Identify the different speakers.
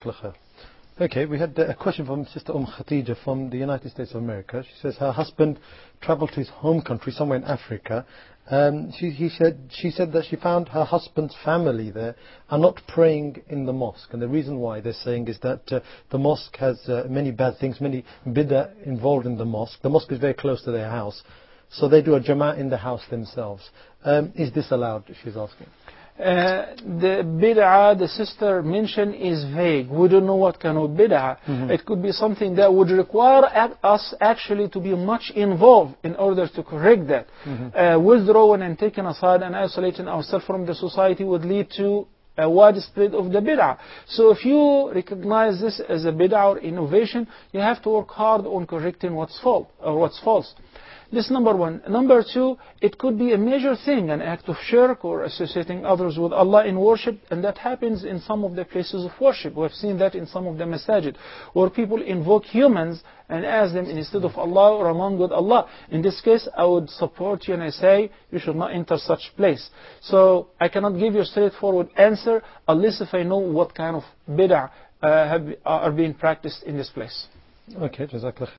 Speaker 1: Jazakallah khair. Okay, we had a question from Sister Khatija from the United States of America. She says her husband traveled to his home country, somewhere in Africa. She said that she found her husband's family there are not praying in the mosque. And the reason why they're saying is that the mosque has many bad things, many bid'ah involved in the mosque. The mosque is very close to their house. So they do a jama'ah in the house themselves. Is this allowed, she's asking?
Speaker 2: The bid'ah the sister mentioned is vague. We don't know what kind of bid'ah. It could be something that would require us actually to be much involved in order to correct that. Withdrawing and taking aside and isolating ourselves from the society would lead to a widespread of the bid'ah. So if you recognize this as a bid'ah or innovation, you have to work hard on correcting what's false. This number one. Number two, it could be a major thing, an act of shirk or associating others with Allah in worship, and that happens in some of the places of worship. We have seen that in some of the masajid, where people invoke humans and ask them instead of Allah or along with Allah. In this case, I would support you and I say you should not enter such place. So I cannot give you a straightforward answer unless if I know what kind of bid'ah are being practiced in this place.
Speaker 1: Okay, Jazakallah.